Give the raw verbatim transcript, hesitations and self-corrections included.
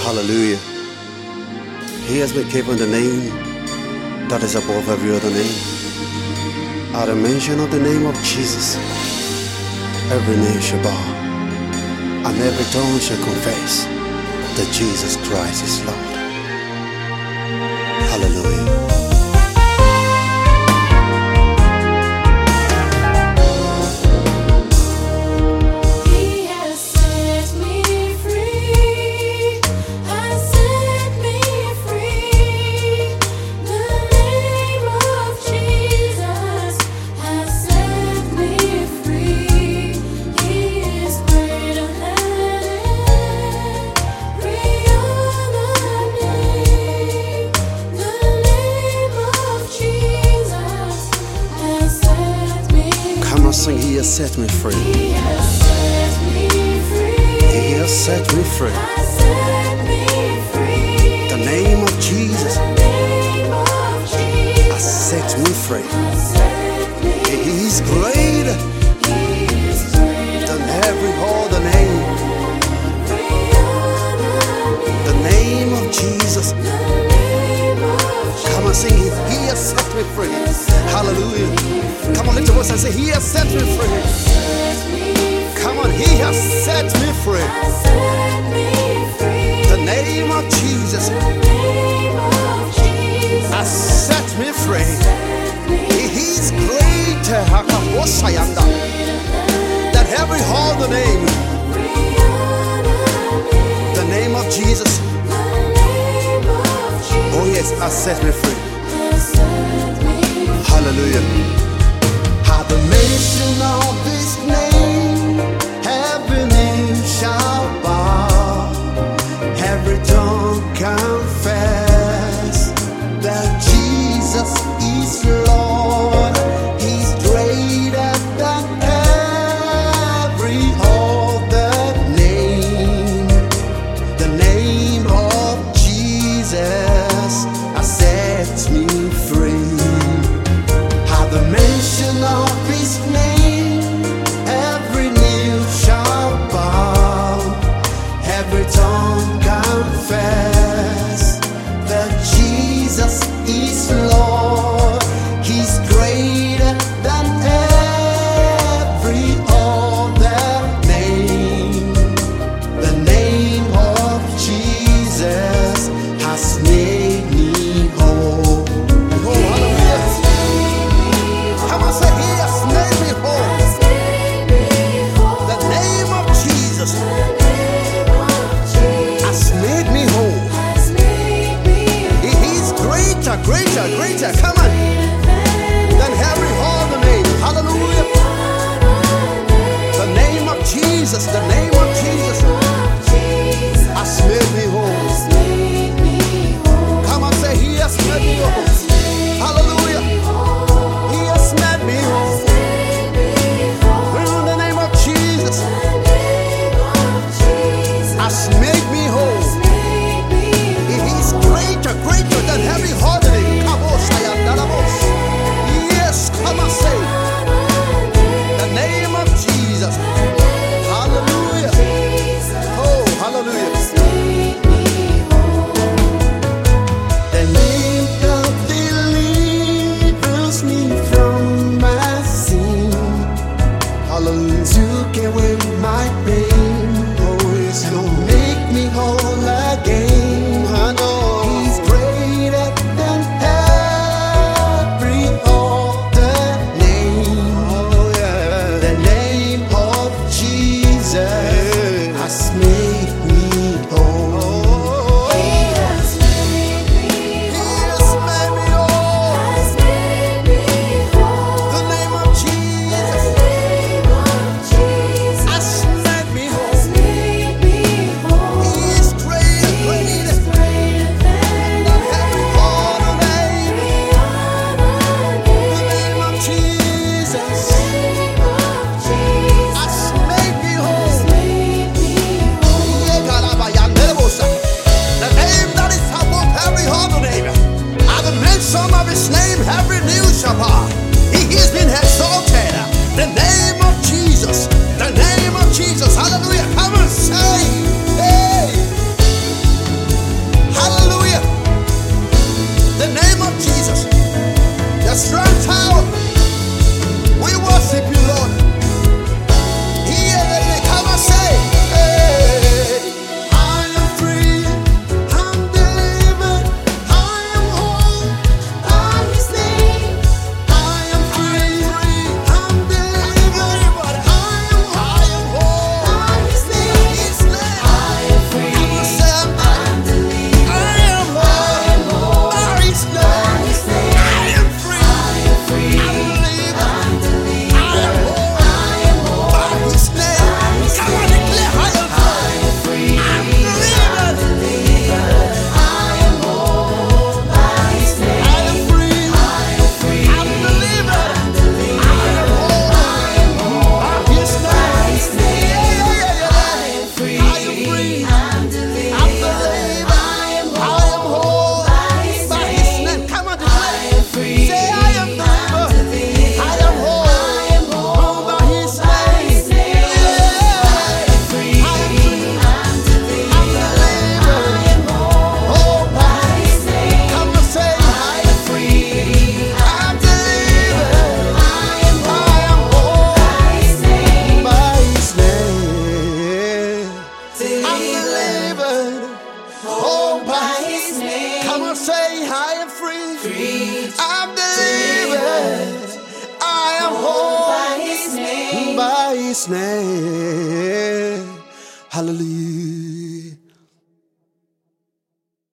Hallelujah. He has been given the name that is above every other name. At the mention of the name of Jesus, every knee shall bow, and every tongue shall confess that Jesus Christ is Lord. Hallelujah. Sing, He has set me free. He has set me free. He has set me free. Set me free. The name of Jesus. The name of Jesus has set me free. Set me he is greater than every other name. The name of Jesus. Come on, sing it. He has set me free. Hallelujah. Come on, lift your voice and say, He has set me free. Come on, He has set me free. The name of Jesus has set me free. He is greater than every other name. The name of Jesus. Oh yes, has set me free. Hallelujah. At the mention of His name, every knee shall bow, every tongue confess that Jesus is Lord. He's greater than every other name. The name of Jesus has set me free. At the mention of His name, every knee shall bow, every tongue confess that Jesus is Lord. He's greater than every other name. The name of Jesus has made me whole. Oh, hallelujah. Come on, say, He has made me whole. The name of Jesus has made me whole. He is greater, greater, greater. Come on. Than every other name. Hallelujah. The name of Jesus, the name of Jesus has made me whole. Come on, say, He has made me whole. Hallelujah. He has made me whole. In the name of Jesus has made me whole. He is greater, greater than every other name. Yes, come on, say the name of Jesus. Hallelujah. free. I'm delivered. I am whole by His name. By His name. Hallelujah.